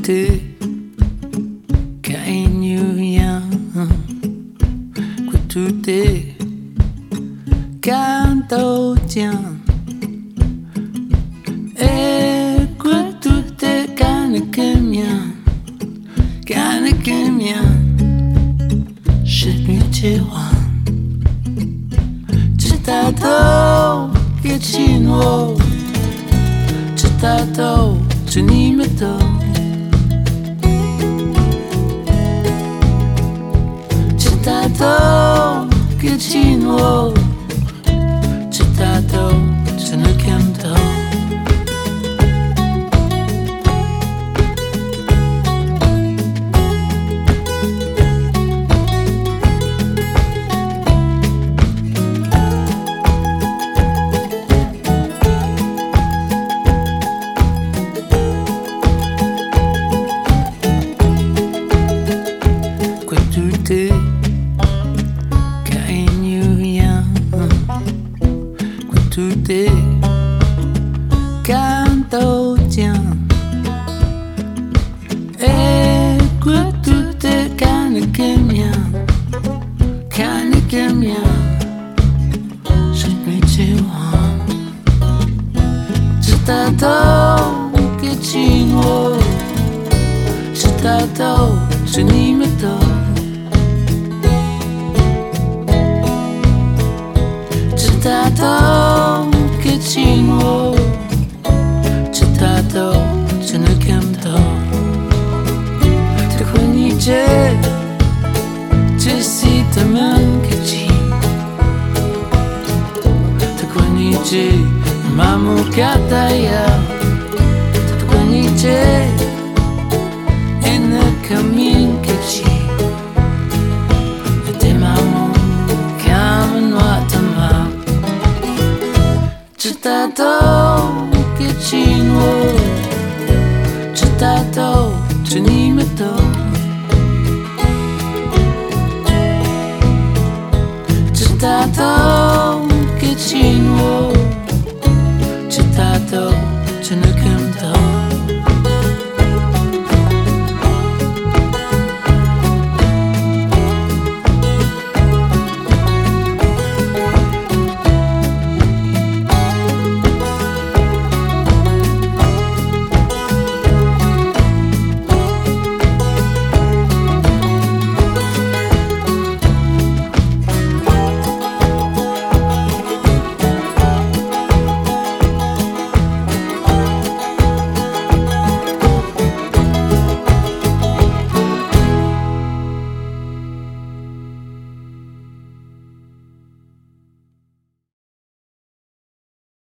te caignuia tu te canto tian e tu te cane che mia shit mi wan citato che ci nuovo citato ci nimeto citato che ci nuovo citato ce ne canto te caignuia tu te canto tian e tu te cane che mia shit mi wan citato che ci nuovo citato ci nimeto citato che ci nuovo citato ce ne canto te quindi c'è si te manca ci te quindi c'è mamu kataya te quindi c'è e ne camin che ci e te mamu kamanoatama citato che ci nuovo citato ce ne metto